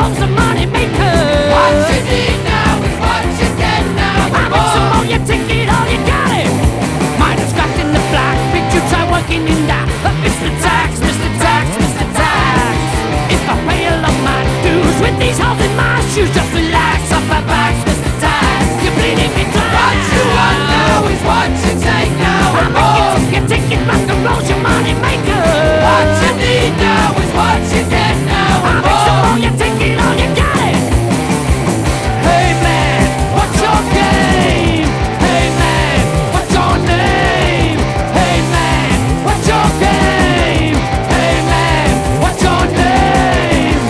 roll's a money maker. What you need now is what you get now. I'll make some more, you take it all, you got it. Mine is cracked in the black, make you try working in that. Mr. Tax, Mr. Tax, Mr. Tax. If I pay all of my dues with these holes in my shoes, just relax off my backs, Mr. Tax. You're bleeding me dry. What you want now is what you take now. I'll make you take it, rock and roll's your money maker. What you need now is what you get now. I'll make some more, you take it all, you got it. Hey man, what's your game? Hey man, what's your name? Hey man, what's your game? Hey man, what's your name?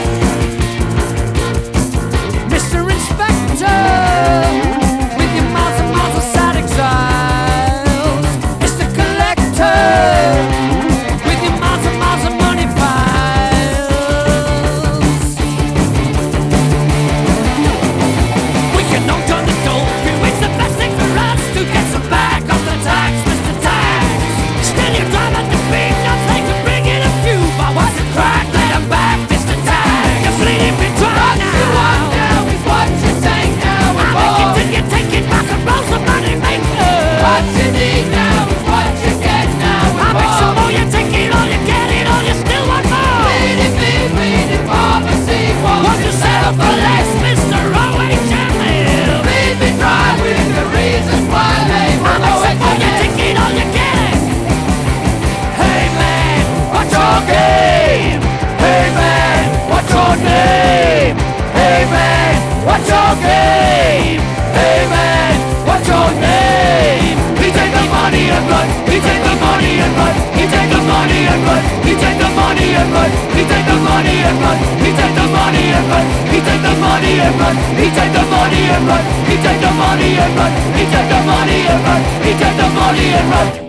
Mr. Inspector, with your miles and miles of sad exiles. Mr. Collector, with your miles and miles of money files. We can knock on the door through. It's the best thing for us to get some back off the tax, Mr. Tax. Still you drive at the beat, not like to bring in a few. But what's the crack? Let 'em back, Mr. Tax. You're bleeding me dry What you want now. now is what you take now. I'll make it till you take it back and roll some money maker. What you need now is what you get now. I'll make some more, you take it all, you get it all, you still want more. Bleeding pharmacy. Won't you settle for less, Mr. O.H.M.L.? Bleed me dry with the reasons why they I'll make some more, you take it all, you get it. Hey man, what's your game? Hey man, what's your name? Hey man, what's your game? Hey man, what's your name? He take the money and run. He take the money and run. He take the money and run. He take the money and run. He take the money and run. He take the money and run. He take the money and run. He take the money and run. He take the money and run. He take the money and run. He take the money and run.